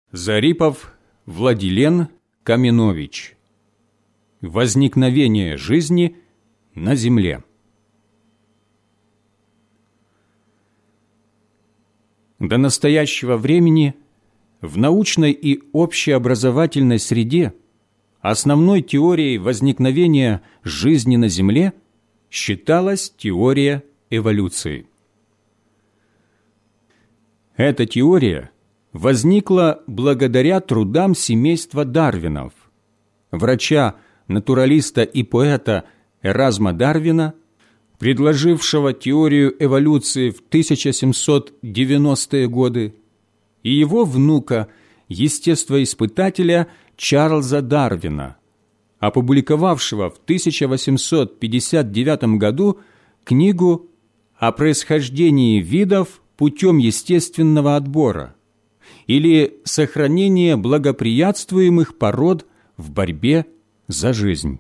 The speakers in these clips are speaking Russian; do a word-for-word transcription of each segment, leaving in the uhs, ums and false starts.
Зарипов Владилен Каменович. Возникновение жизни на Земле. До настоящего времени в научной и общеобразовательной среде основной теорией возникновения жизни на Земле считалась теория эволюции. Эта теория возникла благодаря трудам семейства Дарвинов, врача, натуралиста и поэта Эразма Дарвина, предложившего теорию эволюции в тысяча семьсот девяностые годы, и его внука, естествоиспытателя Чарльза Дарвина, опубликовавшего в тысяча восемьсот пятьдесят девятом году книгу о происхождении видов путем естественного отбора или сохранения благоприятствуемых пород в борьбе за жизнь.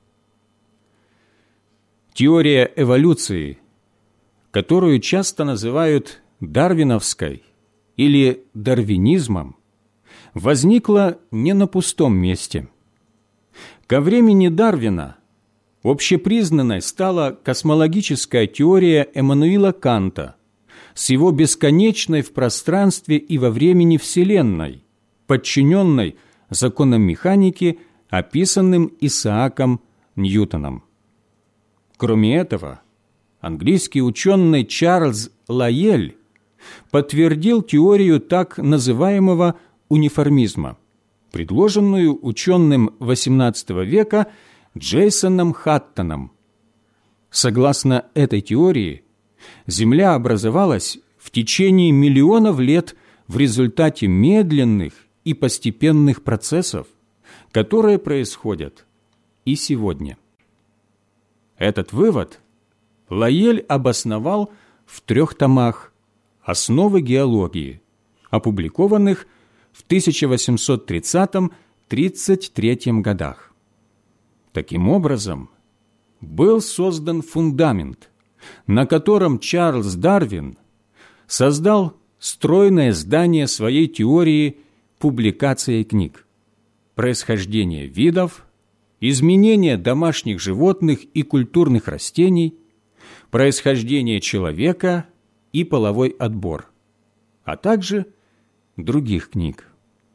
Теория эволюции, которую часто называют дарвиновской или дарвинизмом, возникла не на пустом месте. Ко времени Дарвина общепризнанной стала космологическая теория Эммануила Канта с его бесконечной в пространстве и во времени Вселенной, подчиненной законам механики, описанным Исааком Ньютоном. Кроме этого, английский ученый Чарльз Лайель подтвердил теорию так называемого униформизма, предложенную ученым восемнадцатого века Джейсоном Хаттоном. Согласно этой теории, Земля образовалась в течение миллионов лет в результате медленных и постепенных процессов, которые происходят и сегодня. Этот вывод Лайель обосновал в трех томах «Основы геологии», опубликованных в тысяча восемьсот тридцатом — тридцать третьем годах. Таким образом, был создан фундамент, на котором Чарльз Дарвин создал стройное здание своей теории публикации книг, происхождение видов, изменение домашних животных и культурных растений, происхождение человека и половой отбор, а также других книг.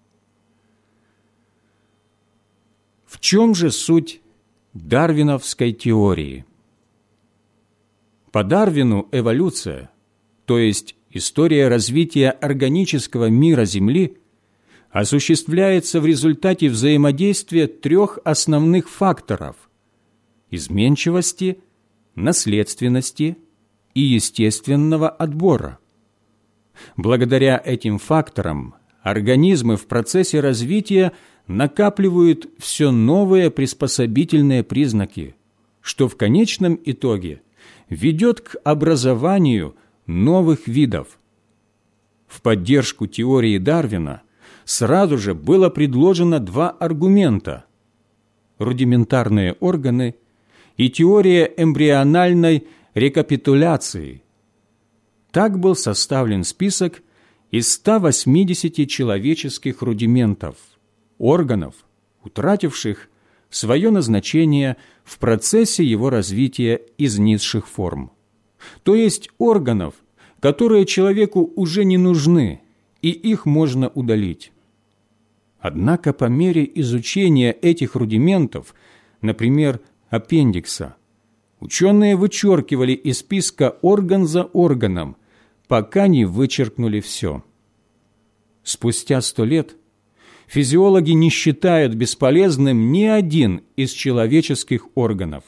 В чем же суть дарвиновской теории? По Дарвину эволюция, то есть история развития органического мира Земли, осуществляется в результате взаимодействия трех основных факторов – изменчивости, наследственности и естественного отбора. Благодаря этим факторам организмы в процессе развития накапливают все новые приспособительные признаки, что в конечном итоге ведет к образованию новых видов. В поддержку теории Дарвина сразу же было предложено два аргумента – рудиментарные органы и теория эмбриональной рекапитуляции. Так был составлен список из ста восьмидесяти человеческих рудиментов, органов, утративших свое назначение в процессе его развития из низших форм, то есть органов, которые человеку уже не нужны, и их можно удалить. Однако по мере изучения этих рудиментов, например, аппендикса, ученые вычеркивали из списка орган за органом, пока не вычеркнули все. Спустя сто лет физиологи не считают бесполезным ни один из человеческих органов.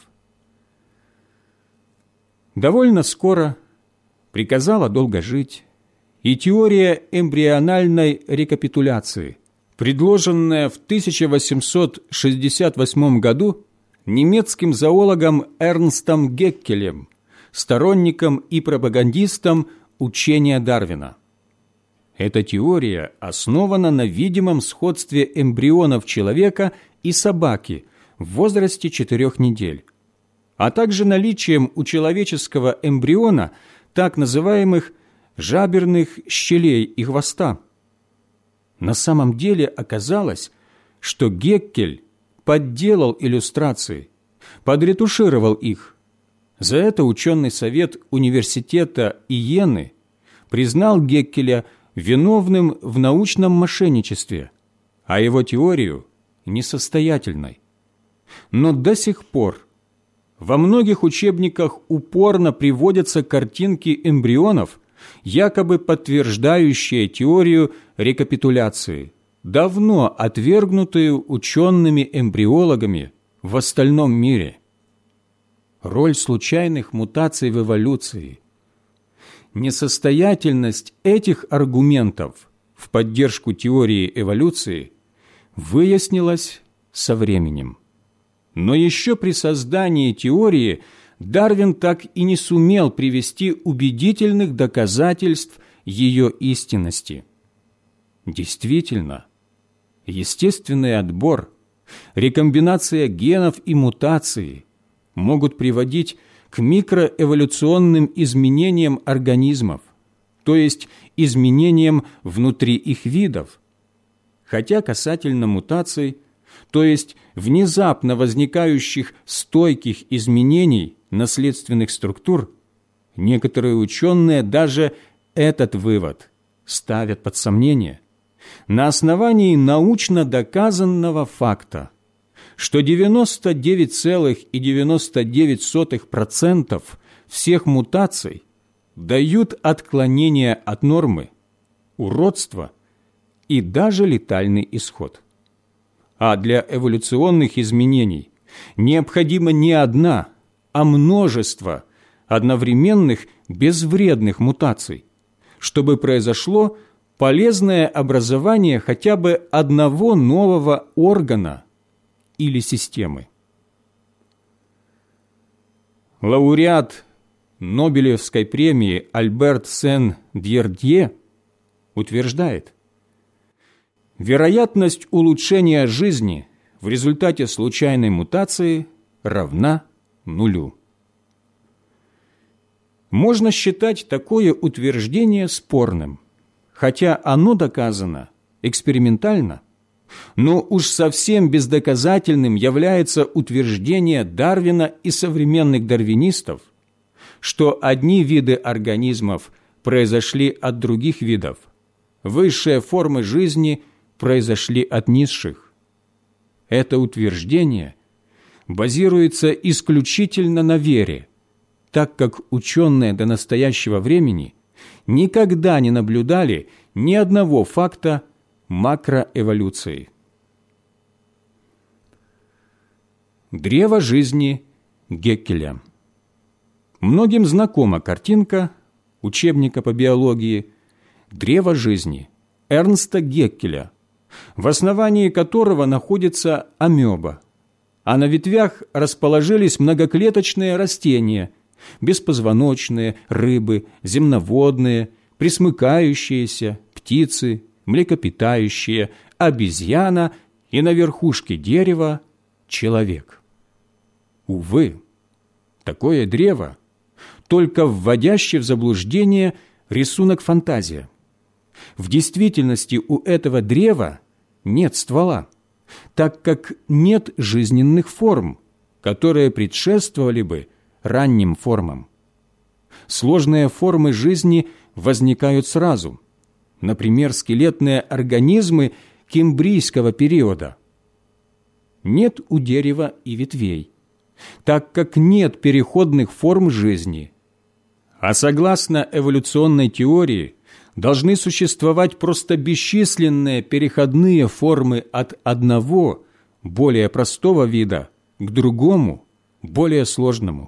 Довольно скоро приказала долго жить и теория эмбриональной рекапитуляции, предложенная в тысяча восемьсот шестьдесят восьмом году немецким зоологом Эрнстом Геккелем, сторонником и пропагандистом учения Дарвина. Эта теория основана на видимом сходстве эмбрионов человека и собаки в возрасте четырех недель, а также наличием у человеческого эмбриона так называемых жаберных щелей и хвоста. На самом деле оказалось, что Геккель подделал иллюстрации, подретушировал их. За это ученый совет университета Иены признал Геккеля виновным в научном мошенничестве, а его теорию – несостоятельной. Но до сих пор во многих учебниках упорно приводятся картинки эмбрионов, якобы подтверждающие теорию рекапитуляции, давно отвергнутую учеными-эмбриологами в остальном мире. Роль случайных мутаций в эволюции. Несостоятельность этих аргументов в поддержку теории эволюции выяснилась со временем. Но еще при создании теории Дарвин так и не сумел привести убедительных доказательств ее истинности. Действительно, естественный отбор, рекомбинация генов и мутации могут приводить к микроэволюционным изменениям организмов, то есть изменениям внутри их видов. Хотя касательно мутаций, то есть внезапно возникающих стойких изменений наследственных структур, некоторые ученые даже этот вывод ставят под сомнение на основании научно доказанного факта, что девяносто девять целых девяносто девять сотых процента всех мутаций дают отклонение от нормы, уродство и даже летальный исход. А для эволюционных изменений необходима не одна, а множество одновременных безвредных мутаций, чтобы произошло полезное образование хотя бы одного нового органа или системы. Лауреат Нобелевской премии Альберт Сен-Дьердье утверждает: вероятность улучшения жизни в результате случайной мутации равна нулю. Можно считать такое утверждение спорным, хотя оно доказано экспериментально, но уж совсем бездоказательным является утверждение Дарвина и современных дарвинистов, что одни виды организмов произошли от других видов, высшие формы жизни произошли от низших. Это утверждение базируется исключительно на вере, так как ученые до настоящего времени никогда не наблюдали ни одного факта макроэволюции. Древо жизни Геккеля. Многим знакома картинка учебника по биологии «Древо жизни» Эрнста Геккеля, в основании которого находится амеба, а на ветвях расположились многоклеточные растения, беспозвоночные, рыбы, земноводные, пресмыкающиеся, птицы, млекопитающие, обезьяна и на верхушке дерева человек. Увы, такое древо только вводящий в заблуждение рисунок фантазия. В действительности у этого древа нет ствола, так как нет жизненных форм, которые предшествовали бы ранним формам. Сложные формы жизни возникают сразу, например, скелетные организмы кембрийского периода. Нет у дерева и ветвей, так как нет переходных форм жизни. А согласно эволюционной теории, должны существовать просто бесчисленные переходные формы от одного, более простого вида к другому, более сложному.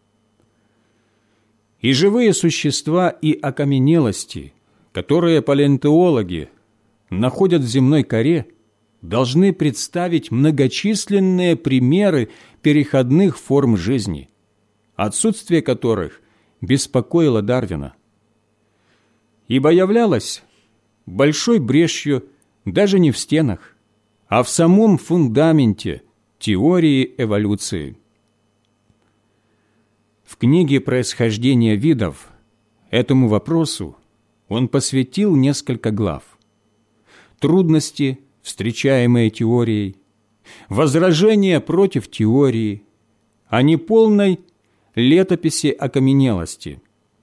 И живые существа и окаменелости, которые палеонтологи находят в земной коре, должны представить многочисленные примеры переходных форм жизни, отсутствие которых беспокоило Дарвина, ибо являлось большой брешью даже не в стенах, а в самом фундаменте теории эволюции. В книге «Происхождение видов» этому вопросу он посвятил несколько глав. трудности, встречаемые теорией, возражения против теории, а не полной летописи окаменелости.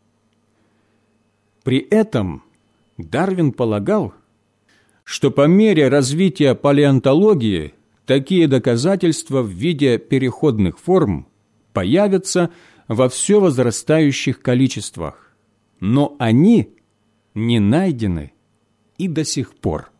При этом Дарвин полагал, что по мере развития палеонтологии такие доказательства в виде переходных форм появятся во все возрастающих количествах, но они не найдены и до сих пор.